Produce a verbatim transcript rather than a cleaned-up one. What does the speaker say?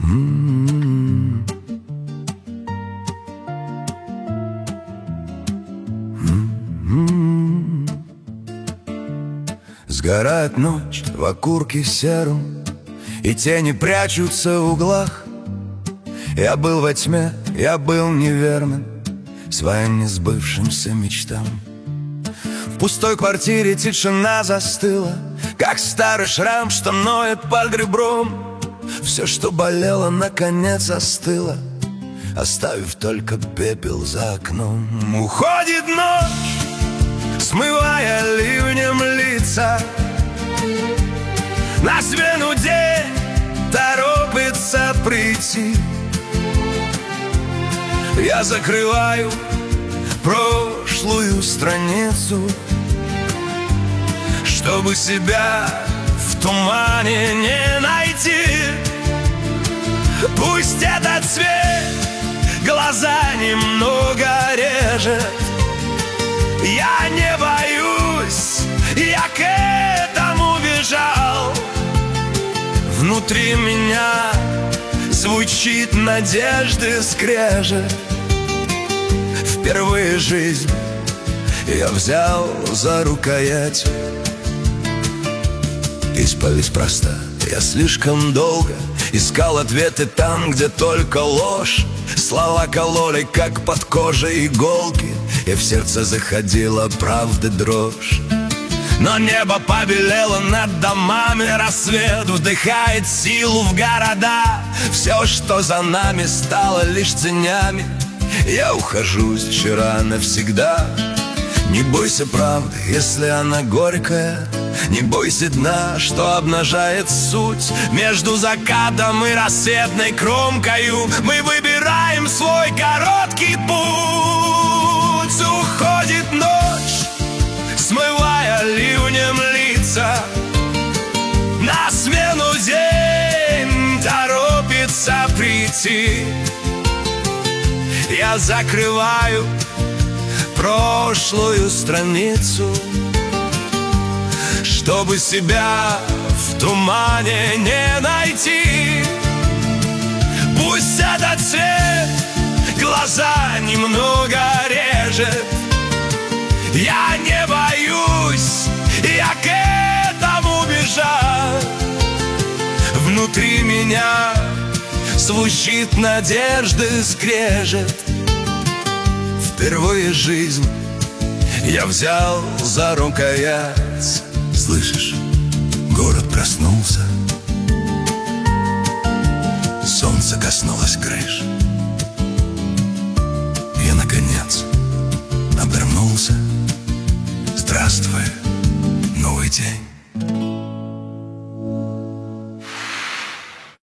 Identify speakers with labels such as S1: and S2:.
S1: М-м-м. М-м-м. Сгорает ночь в окурке сером, и тени прячутся в углах. Я был во тьме, я был неверным своим несбывшимся мечтам. В пустой квартире тишина застыла, как старый шрам, что ноет под ребром. Все, что болело, наконец остыло, оставив только пепел за окном. Уходит ночь, смывая ливнем лица. На смену день торопится прийти. Я закрываю прошлую страницу, чтобы себя в тумане не найти. Пусть этот цвет глаза немного режет, я не боюсь, я к этому бежал. Внутри меня звучит надежды скрежет. Впервые жизнь я взял за рукоять. Исповедь проста, я слишком долго искал ответы там, где только ложь. Слова кололи, как под кожей иголки, и в сердце заходила правды дрожь. Но небо побелело над домами, рассвет вдыхает силу в города. Все, что за нами, стало лишь тенями. Я ухожу с вчера навсегда. Не бойся правды, если она горькая. Не бойся дна, что обнажает суть. Между закатом и рассветной кромкою мы выбираем свой короткий путь. Уходит ночь, смывая ливнем лица. На смену день торопится прийти. Я закрываю прошлую страницу, чтобы себя в тумане не найти. Пусть этот цвет глаза немного режет, я не боюсь, я к этому бежал. Внутри меня звучит надежды скрежет. Впервые жизнь я взял за рукоять. Слышишь, город проснулся, солнце коснулось крыш. Я, наконец, обернулся. Здравствуй, новый день.